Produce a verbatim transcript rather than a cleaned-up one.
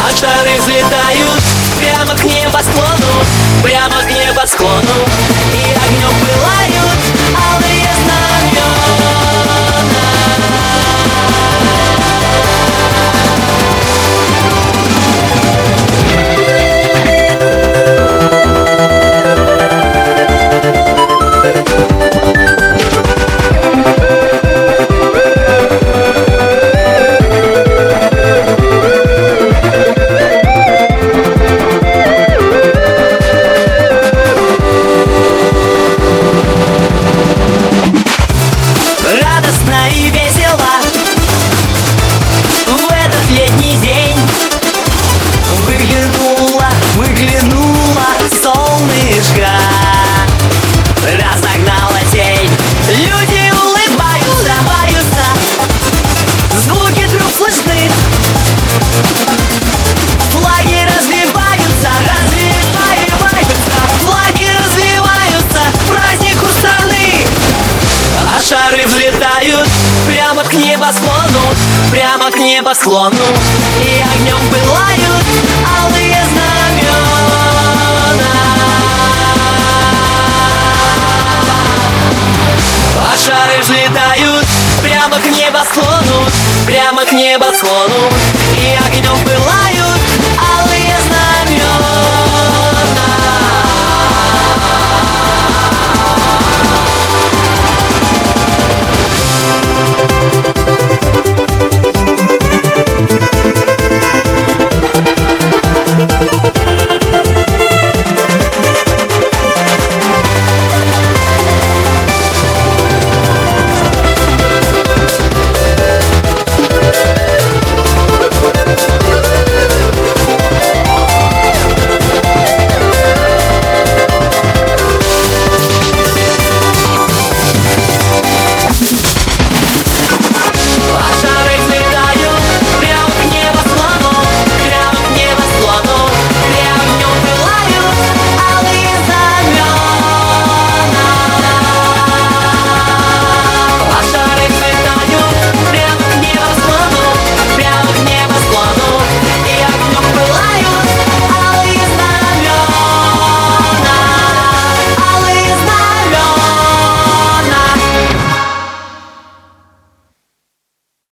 А шары взлетают прямо к небосклону, прямо к небосклону, и огнем пылают алые знамена. Радостно и весело в этот летний день Выглянуло, выглянуло солнышко, разогнало тень. Люди улыбаются, улыбаются, звуки труб слышны, флаги развиваются, развиваются, флаги развиваются, праздник у страны. А шары взлетают прямо к небосклону, прямо к небосклону, и огнем пылают алые знамена. А шары взлетают прямо к небосклону, прямо к небосклону,